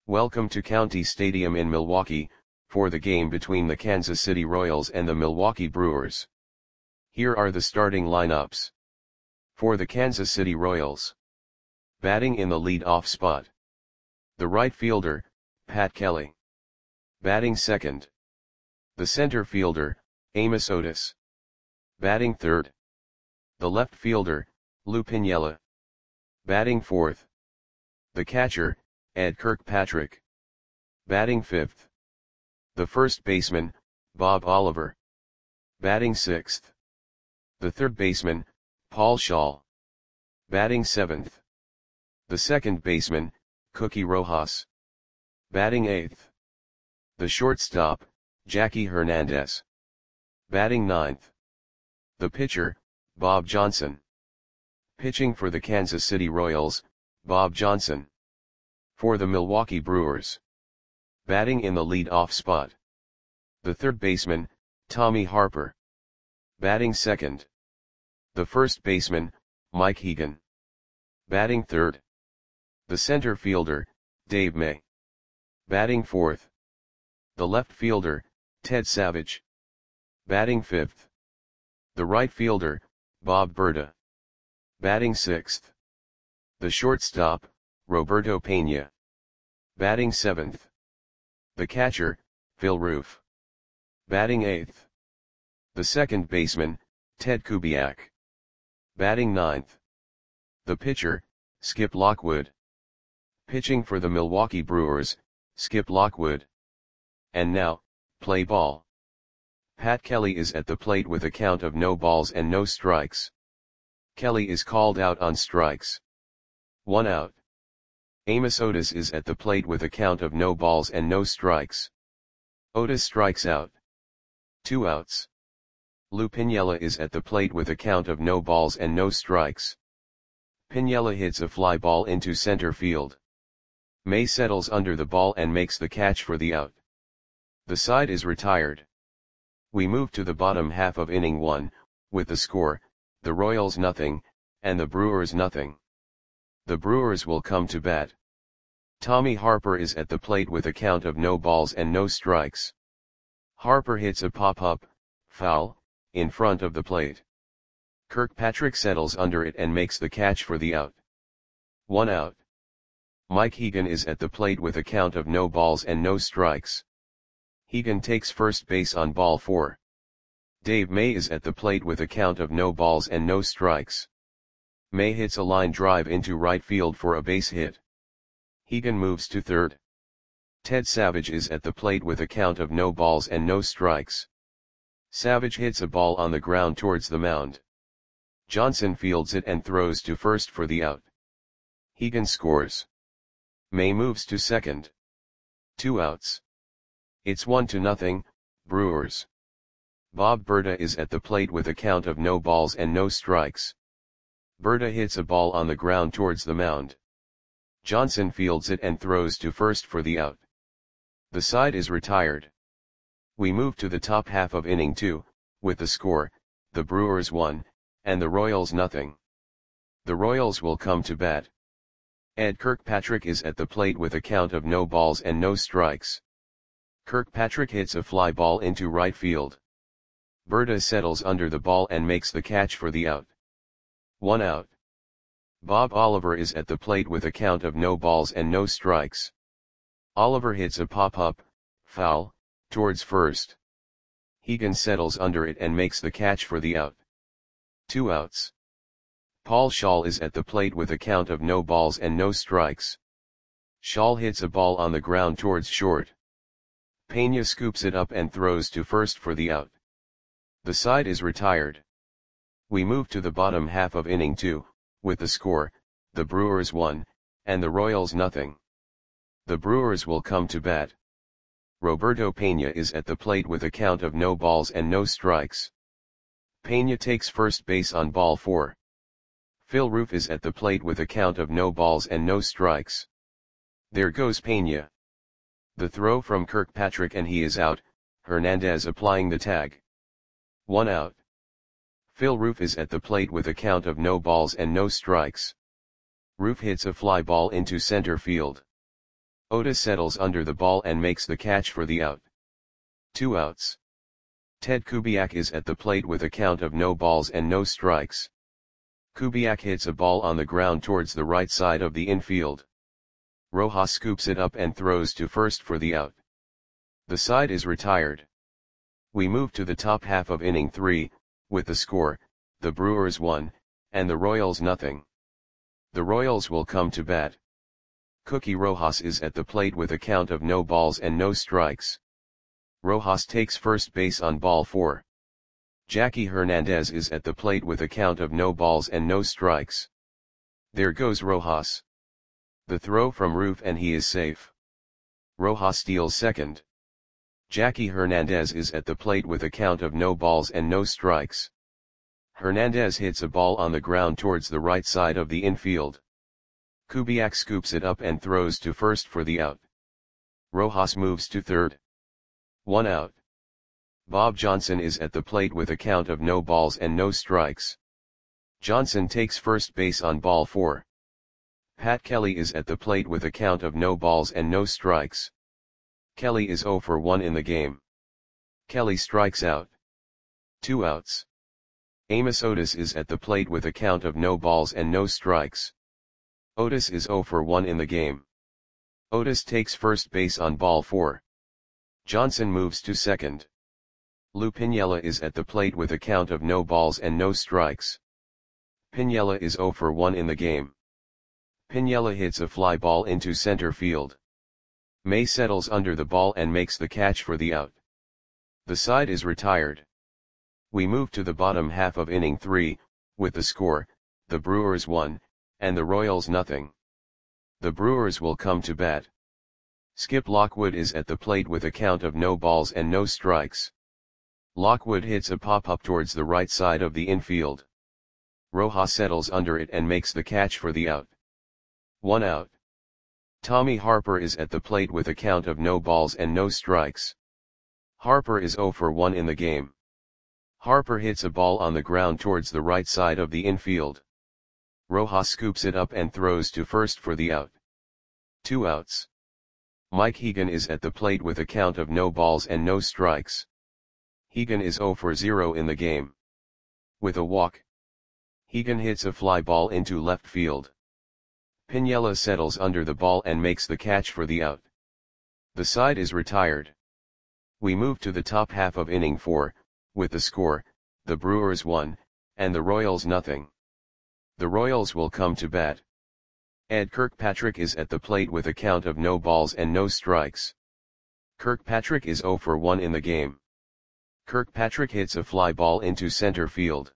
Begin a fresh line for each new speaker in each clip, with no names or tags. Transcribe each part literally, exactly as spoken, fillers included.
Welcome to County Stadium in Milwaukee, for the game between the Kansas City Royals and the Milwaukee Brewers. Here are the starting lineups. For the Kansas City Royals. Batting in the lead-off spot. The right fielder, Pat Kelly. Batting second. The center fielder, Amos Otis. Batting third. The left fielder, Lou Piniella. Batting fourth. The catcher, Ed Kirkpatrick. Batting fifth. The first baseman, Bob Oliver. Batting sixth. The third baseman, Paul Schaal. Batting seventh. The second baseman, Cookie Rojas. Batting eighth. The shortstop, Jackie Hernandez. Batting ninth. The pitcher, Bob Johnson. Pitching for the Kansas City Royals, Bob Johnson. For the Milwaukee Brewers. Batting in the lead-off spot. The third baseman, Tommy Harper. Batting second. The first baseman, Mike Hegan. Batting third. The center fielder, Dave May. Batting fourth. The left fielder, Ted Savage. Batting fifth. The right fielder, Bob Berta. Batting sixth. The shortstop, Roberto Pena. Batting seventh. The catcher, Phil Roof. Batting eighth. The second baseman, Ted Kubiak. Batting ninth. The pitcher, Skip Lockwood. Pitching for the Milwaukee Brewers, Skip Lockwood. And now, play ball. Pat Kelly is at the plate with a count of no balls and no strikes. Kelly is called out on strikes. One out. Amos Otis is at the plate with a count of no balls and no strikes. Otis strikes out. Two outs. Lou Piniella is at the plate with a count of no balls and no strikes. Piniella hits a fly ball into center field. May settles under the ball and makes the catch for the out. The side is retired. We move to the bottom half of inning one, with the score, the Royals nothing, and the Brewers nothing. The Brewers will come to bat. Tommy Harper is at the plate with a count of no balls and no strikes. Harper hits a pop-up, foul, in front of the plate. Kirkpatrick settles under it and makes the catch for the out. One out. Mike Hegan is at the plate with a count of no balls and no strikes. Hegan takes first base on ball four. Dave May is at the plate with a count of no balls and no strikes. May hits a line drive into right field for a base hit. Hegan moves to third. Ted Savage is at the plate with a count of no balls and no strikes. Savage hits a ball on the ground towards the mound. Johnson fields it and throws to first for the out. Hegan scores. May moves to second. Two outs. It's one to nothing, Brewers. Bob Berta is at the plate with a count of no balls and no strikes. Berta hits a ball on the ground towards the mound. Johnson fields it and throws to first for the out. The side is retired. We move to the top half of inning two, with the score, the Brewers one, and the Royals nothing. The Royals will come to bat. Ed Kirkpatrick is at the plate with a count of no balls and no strikes. Kirkpatrick hits a fly ball into right field. Berta settles under the ball and makes the catch for the out. One out. Bob Oliver is at the plate with a count of no balls and no strikes. Oliver hits a pop-up, foul, towards first. Hegan settles under it and makes the catch for the out. Two outs. Paul Schaal is at the plate with a count of no balls and no strikes. Schaal hits a ball on the ground towards short. Pena scoops it up and throws to first for the out. The side is retired. We move to the bottom half of inning two, with the score, the Brewers one, and the Royals nothing. The Brewers will come to bat. Roberto Pena is at the plate with a count of no balls and no strikes. Pena takes first base on ball four. Phil Roof is at the plate with a count of no balls and no strikes. There goes Pena. The throw from Kirkpatrick and he is out, Hernandez applying the tag. One out. Phil Roof is at the plate with a count of no balls and no strikes. Roof hits a fly ball into center field. Otis settles under the ball and makes the catch for the out. Two outs. Ted Kubiak is at the plate with a count of no balls and no strikes. Kubiak hits a ball on the ground towards the right side of the infield. Rojas scoops it up and throws to first for the out. The side is retired. We move to the top half of inning three, with the score, the Brewers one, and the Royals nothing. The Royals will come to bat. Cookie Rojas is at the plate with a count of no balls and no strikes. Rojas takes first base on ball four. Jackie Hernandez is at the plate with a count of no balls and no strikes. There goes Rojas. The throw from Roof and he is safe. Rojas steals second. Jackie Hernandez is at the plate with a count of no balls and no strikes. Hernandez hits a ball on the ground towards the right side of the infield. Kubiak scoops it up and throws to first for the out. Rojas moves to third. One out. Bob Johnson is at the plate with a count of no balls and no strikes. Johnson takes first base on ball four. Pat Kelly is at the plate with a count of no balls and no strikes. Kelly is oh for one in the game. Kelly strikes out. Two outs. Amos Otis is at the plate with a count of no balls and no strikes. Otis is oh for one in the game. Otis takes first base on ball four. Johnson moves to second. Lou Piniella is at the plate with a count of no balls and no strikes. Piniella is oh for one in the game. Piniella hits a fly ball into center field. May settles under the ball and makes the catch for the out. The side is retired. We move to the bottom half of inning three, with the score, the Brewers one, and the Royals nothing. The Brewers will come to bat. Skip Lockwood is at the plate with a count of no balls and no strikes. Lockwood hits a pop-up towards the right side of the infield. Rojas settles under it and makes the catch for the out. One out. Tommy Harper is at the plate with a count of no balls and no strikes. Harper is oh for one in the game. Harper hits a ball on the ground towards the right side of the infield. Rojas scoops it up and throws to first for the out. Two outs. Mike Hegan is at the plate with a count of no balls and no strikes. Hegan is oh for zero in the game. With a walk. Hegan hits a fly ball into left field. Piniella settles under the ball and makes the catch for the out. The side is retired. We move to the top half of inning four, with the score, the Brewers one, and the Royals nothing. The Royals will come to bat. Ed Kirkpatrick is at the plate with a count of no balls and no strikes. Kirkpatrick is oh for one in the game. Kirkpatrick hits a fly ball into center field.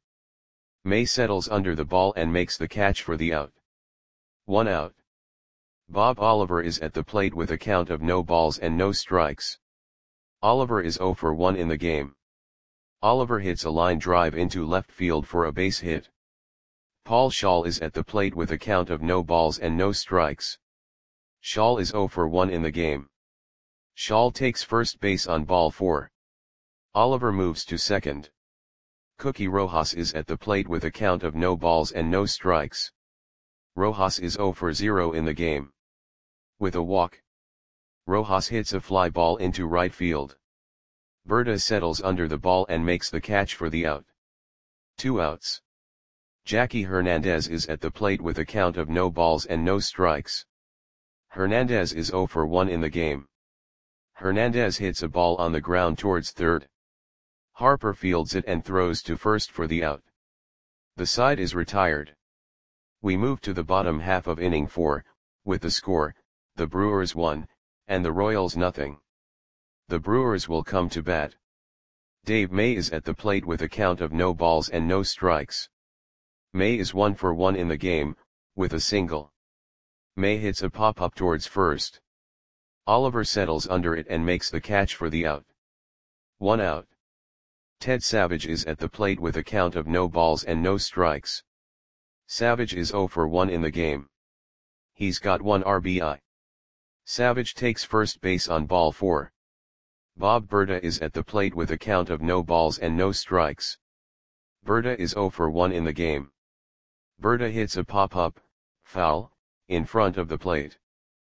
May settles under the ball and makes the catch for the out. One out. Bob Oliver is at the plate with a count of no balls and no strikes. Oliver is oh for one in the game. Oliver hits a line drive into left field for a base hit. Paul Shaw is at the plate with a count of no balls and no strikes. Shaw is oh for one in the game. Shaw takes first base on ball four. Oliver moves to second. Cookie Rojas is at the plate with a count of no balls and no strikes. Rojas is oh for zero in the game. With a walk. Rojas hits a fly ball into right field. Berta settles under the ball and makes the catch for the out. Two outs. Jackie Hernandez is at the plate with a count of no balls and no strikes. Hernandez is oh for one in the game. Hernandez hits a ball on the ground towards third. Harper fields it and throws to first for the out. The side is retired. We move to the bottom half of inning four, with the score, the Brewers one, and the Royals nothing. The Brewers will come to bat. Dave May is at the plate with a count of no balls and no strikes. May is one for one in the game, with a single. May hits a pop-up towards first. Oliver settles under it and makes the catch for the out. One out. Ted Savage is at the plate with a count of no balls and no strikes. Savage is oh for one in the game. He's got one R B I. Savage takes first base on ball four. Bob Berta is at the plate with a count of no balls and no strikes. Berta is oh for one in the game. Berta hits a pop-up, foul, in front of the plate.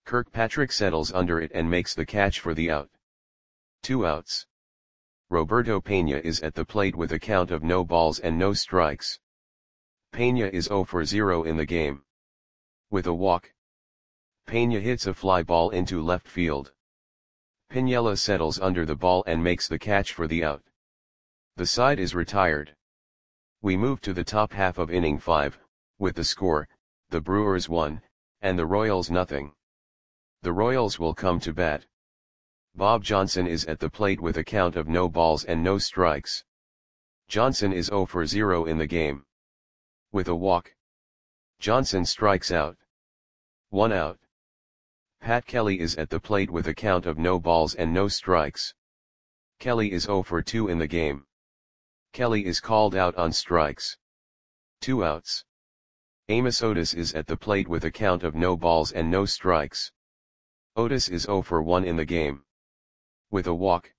Kirkpatrick settles under it and makes the catch for the out. Two outs. Roberto Pena is at the plate with a count of no balls and no strikes. Pena is zero for zero in the game. With a walk, Pena hits a fly ball into left field. Piniella settles under the ball and makes the catch for the out. The side is retired. We move to the top half of inning five, with the score, the Brewers one, and the Royals nothing. The Royals will come to bat. Bob Johnson is at the plate with a count of no balls and no strikes. Johnson is zero for zero in the game. With a walk, Johnson strikes out. One out. Pat Kelly is at the plate with a count of no balls and no strikes. Kelly is zero for two in the game. Kelly is called out on strikes. Two outs. Amos Otis is at the plate with a count of no balls and no strikes. Otis is zero for one in the game. With a walk,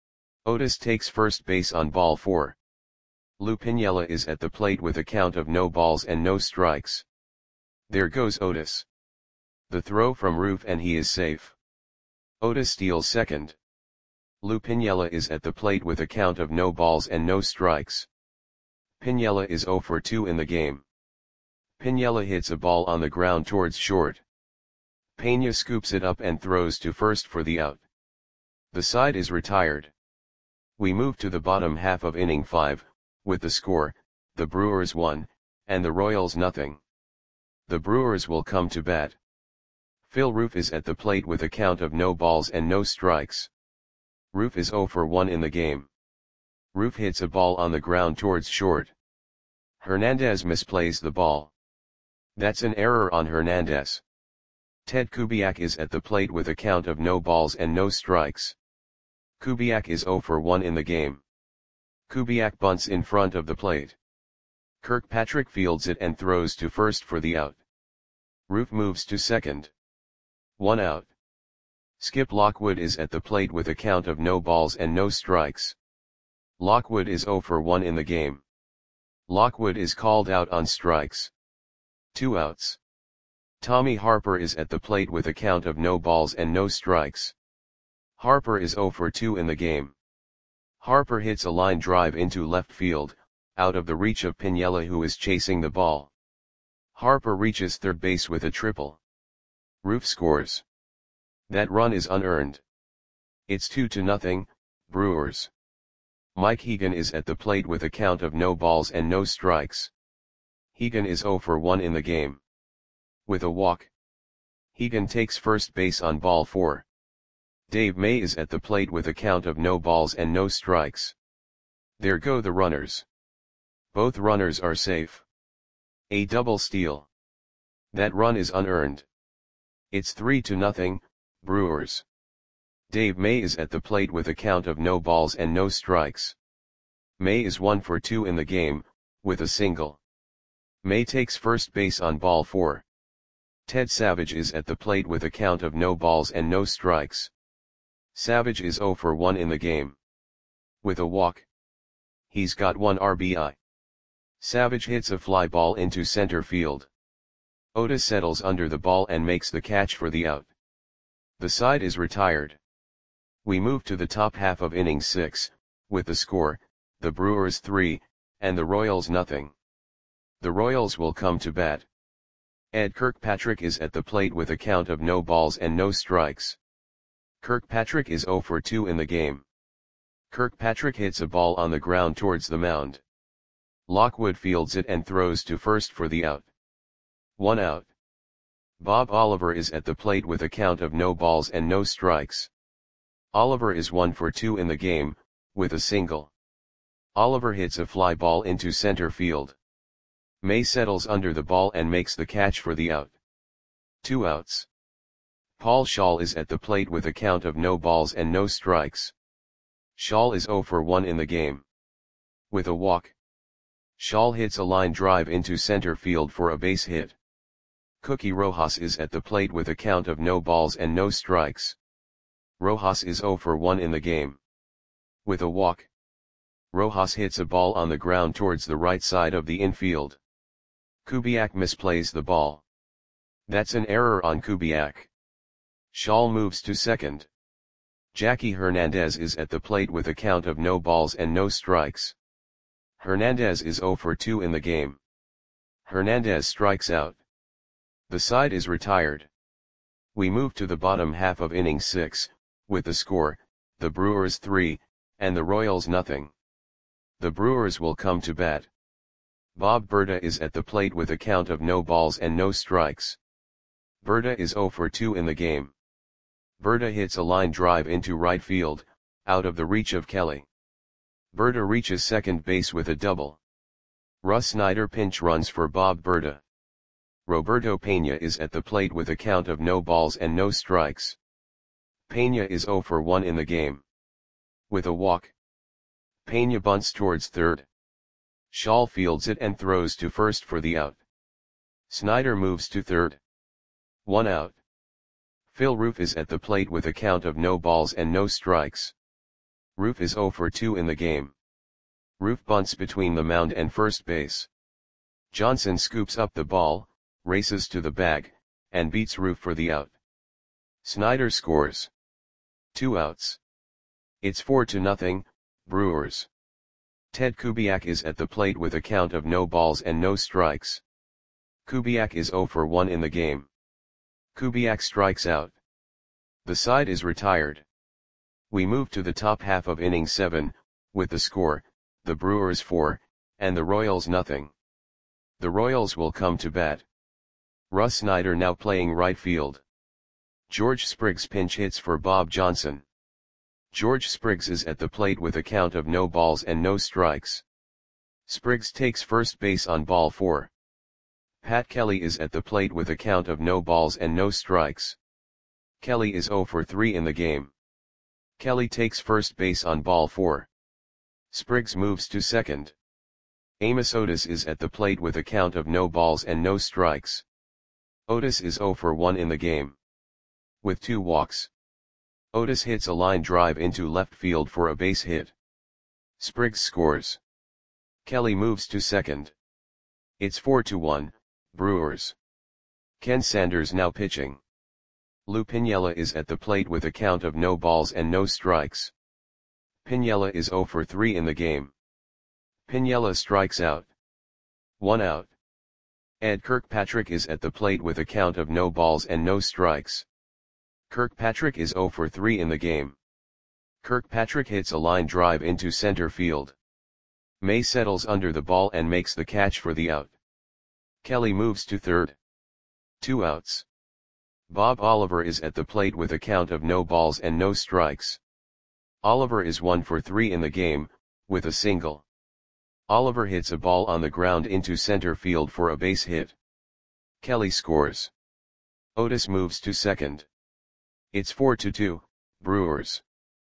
Otis takes first base on ball four. Lou Piniella is at the plate with a count of no balls and no strikes. There goes Otis. The throw from Roof and he is safe. Otis steals second. Lou Piniella is at the plate with a count of no balls and no strikes. Piniella is zero for two in the game. Piniella hits a ball on the ground towards short. Pena scoops it up and throws to first for the out. The side is retired. We move to the bottom half of inning five, with the score, the Brewers one, and the Royals nothing. The Brewers will come to bat. Phil Roof is at the plate with a count of no balls and no strikes. Roof is zero for one in the game. Roof hits a ball on the ground towards short. Hernandez misplays the ball. That's an error on Hernandez. Ted Kubiak is at the plate with a count of no balls and no strikes. Kubiak is zero for one in the game. Kubiak bunts in front of the plate. Kirkpatrick fields it and throws to first for the out. Roof moves to second. One out. Skip Lockwood is at the plate with a count of no balls and no strikes. Lockwood is zero for one in the game. Lockwood is called out on strikes. Two outs. Tommy Harper is at the plate with a count of no balls and no strikes. Harper is zero for two in the game. Harper hits a line drive into left field, out of the reach of Piniella who is chasing the ball. Harper reaches third base with a triple. Roof scores. That run is unearned. It's two to nothing, Brewers. Mike Hegan is at the plate with a count of no balls and no strikes. Hegan is zero for one in the game. With a walk, Hegan takes first base on ball four. Dave May is at the plate with a count of no balls and no strikes. There go the runners. Both runners are safe. A double steal. That run is unearned. It's three to nothing, Brewers. Dave May is at the plate with a count of no balls and no strikes. May is one for two in the game, with a single. May takes first base on ball four. Ted Savage is at the plate with a count of no balls and no strikes. Savage is zero for one in the game. With a walk, he's got one R B I. Savage hits a fly ball into center field. Otis settles under the ball and makes the catch for the out. The side is retired. We move to the top half of inning six, with the score, the Brewers three, and the Royals nothing. The Royals will come to bat. Ed Kirkpatrick is at the plate with a count of no balls and no strikes. Kirkpatrick is zero for two in the game. Kirkpatrick hits a ball on the ground towards the mound. Lockwood fields it and throws to first for the out. One out. Bob Oliver is at the plate with a count of no balls and no strikes. Oliver is one for two in the game, with a single. Oliver hits a fly ball into center field. May settles under the ball and makes the catch for the out. Two outs. Paul Shaw is at the plate with a count of no balls and no strikes. Shaw is zero for one in the game. With a walk, Shaw hits a line drive into center field for a base hit. Cookie Rojas is at the plate with a count of no balls and no strikes. Rojas is zero for one in the game. With a walk, Rojas hits a ball on the ground towards the right side of the infield. Kubiak misplays the ball. That's an error on Kubiak. Schall moves to second. Jackie Hernandez is at the plate with a count of no balls and no strikes. Hernandez is zero for two in the game. Hernandez strikes out. The side is retired. We move to the bottom half of inning six, with the score, the Brewers three, and the Royals nothing. The Brewers will come to bat. Bob Berta is at the plate with a count of no balls and no strikes. Berta is zero for two in the game. Berta hits a line drive into right field, out of the reach of Kelly. Berta reaches second base with a double. Russ Snyder pinch runs for Bob Berta. Roberto Pena is at the plate with a count of no balls and no strikes. Pena is zero for one in the game. With a walk, Pena bunts towards third. Schall fields it and throws to first for the out. Snyder moves to third. One out. Phil Roof is at the plate with a count of no balls and no strikes. Roof is zero for two in the game. Roof bunts between the mound and first base. Johnson scoops up the ball, races to the bag, and beats Roof for the out. Snyder scores. Two outs. It's four to nothing, Brewers. Ted Kubiak is at the plate with a count of no balls and no strikes. Kubiak is zero for one in the game. Kubiak strikes out. The side is retired. We move to the top half of inning seven, with the score, the Brewers four, and the Royals nothing. The Royals will come to bat. Russ Snyder now playing right field. George Spriggs pinch hits for Bob Johnson. George Spriggs is at the plate with a count of no balls and no strikes. Spriggs takes first base on ball four. Pat Kelly is at the plate with a count of no balls and no strikes. Kelly is zero for three in the game. Kelly takes first base on ball four. Spriggs moves to second. Amos Otis is at the plate with a count of no balls and no strikes. Otis is zero for one in the game. With two walks, Otis hits a line drive into left field for a base hit. Spriggs scores. Kelly moves to second. It's four to one, Brewers. Ken Sanders now pitching. Lou Piniella is at the plate with a count of no balls and no strikes. Piniella is zero for three in the game. Piniella strikes out. One out. Ed Kirkpatrick is at the plate with a count of no balls and no strikes. Kirkpatrick is zero for three in the game. Kirkpatrick hits a line drive into center field. May settles under the ball and makes the catch for the out. Kelly moves to third. Two outs. Bob Oliver is at the plate with a count of no balls and no strikes. Oliver is one for three in the game, with a single. Oliver hits a ball on the ground into center field for a base hit. Kelly scores. Otis moves to second. It's four to two, Brewers.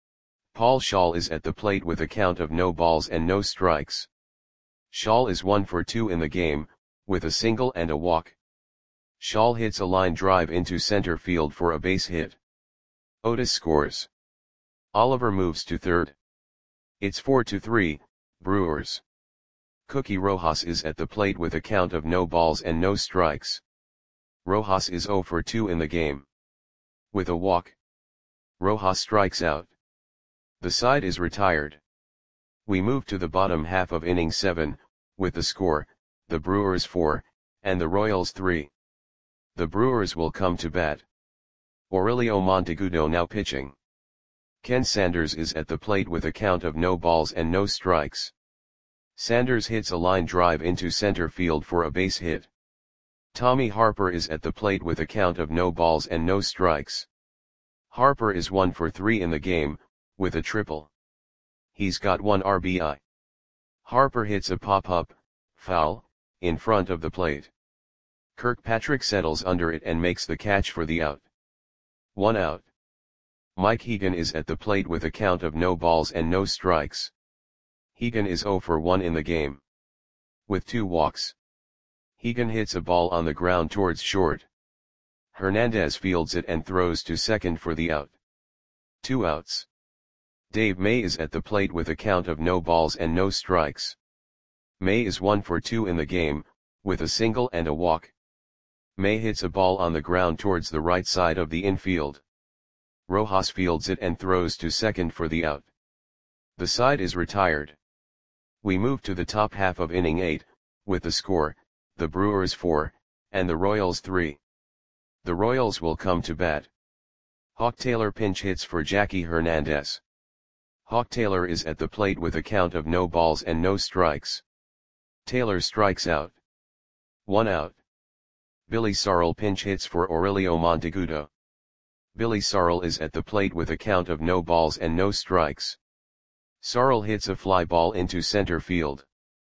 Paul Schall is at the plate with a count of no balls and no strikes. Schall is one for two in the game, with a single and a walk. Schall hits a line drive into center field for a base hit. Otis scores. Oliver moves to third. It's four to three, Brewers. Cookie Rojas is at the plate with a count of no balls and no strikes. Rojas is zero for two in the game. With a walk, Rojas strikes out. The side is retired. We move to the bottom half of inning seven, with the score, the Brewers four, and the Royals three. The Brewers will come to bat. Aurelio Monteagudo now pitching. Ken Sanders is at the plate with a count of no balls and no strikes. Sanders hits a line drive into center field for a base hit. Tommy Harper is at the plate with a count of no balls and no strikes. Harper is one for three in the game, with a triple. He's got one R B I. Harper hits a pop-up, foul, in front of the plate. Kirkpatrick settles under it and makes the catch for the out. One out. Mike Hegan is at the plate with a count of no balls and no strikes. Hegan is zero for one in the game. With two walks, Hegan hits a ball on the ground towards short. Hernandez fields it and throws to second for the out. Two outs. Dave May is at the plate with a count of no balls and no strikes. May is one for two in the game, with a single and a walk. May hits a ball on the ground towards the right side of the infield. Rojas fields it and throws to second for the out. The side is retired. We move to the top half of inning eight, with the score, the Brewers four, and the Royals three. The Royals will come to bat. Hawk Taylor pinch hits for Jackie Hernandez. Hawk Taylor is at the plate with a count of no balls and no strikes. Taylor strikes out. One out. Billy Sarl pinch hits for Aurelio Monteagudo. Billy Sarl is at the plate with a count of no balls and no strikes. Sarl hits a fly ball into center field.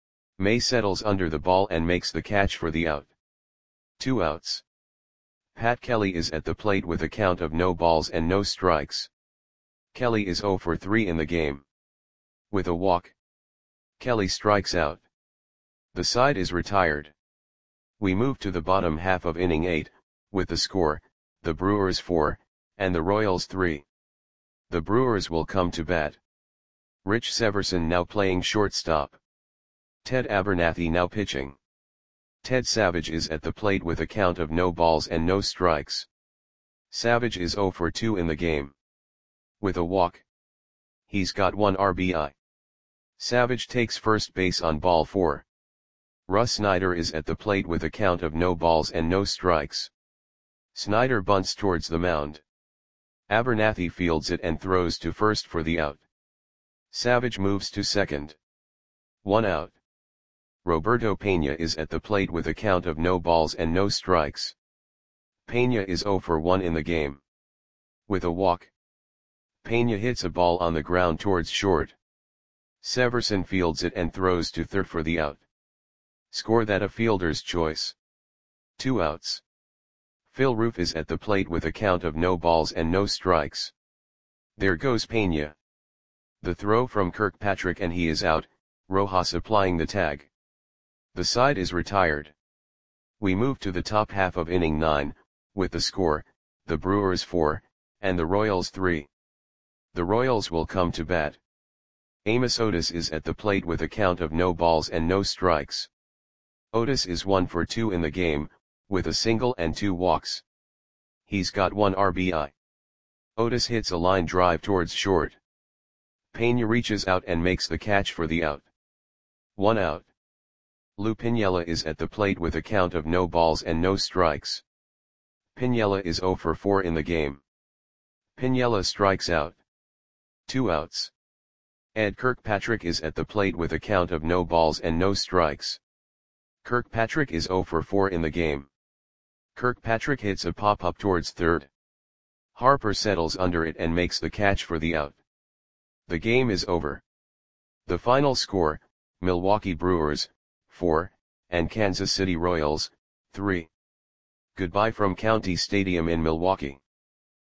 May settles under the ball and makes the catch for the out. Two outs. Pat Kelly is at the plate with a count of no balls and no strikes. Kelly is oh for three in the game. With a walk, Kelly strikes out. The side is retired. We move to the bottom half of inning eight, with the score, the Brewers four, and the Royals three. The Brewers will come to bat. Rich Severson now playing shortstop. Ted Abernathy now pitching. Ted Savage is at the plate with a count of no balls and no strikes. Savage is oh for two in the game. With a walk, he's got one R B I. Savage takes first base on ball four. Russ Snyder is at the plate with a count of no balls and no strikes. Snyder bunts towards the mound. Abernathy fields it and throws to first for the out. Savage moves to second. One out. Roberto Pena is at the plate with a count of no balls and no strikes. Pena is oh for one in the game. With a walk, Pena hits a ball on the ground towards short. Severson fields it and throws to third for the out. Score that a fielder's choice. Two outs. Phil Roof is at the plate with a count of no balls and no strikes. There goes Pena. The throw from Kirkpatrick and he is out, Rojas applying the tag. The side is retired. We move to the top half of inning nine, with the score, the Brewers four, and the Royals three. The Royals will come to bat. Amos Otis is at the plate with a count of no balls and no strikes. Otis is one for two in the game, with a single and two walks. He's got one R B I. Otis hits a line drive towards short. Pena reaches out and makes the catch for the out. One out. Lou Piniella is at the plate with a count of no balls and no strikes. Piniella is oh for four in the game. Piniella strikes out. Two outs. Ed Kirkpatrick is at the plate with a count of no balls and no strikes. Kirkpatrick is oh for four in the game. Kirkpatrick hits a pop-up towards third. Harper settles under it and makes the catch for the out. The game is over. The final score, Milwaukee Brewers, four, and Kansas City Royals, three. Goodbye from County Stadium in Milwaukee.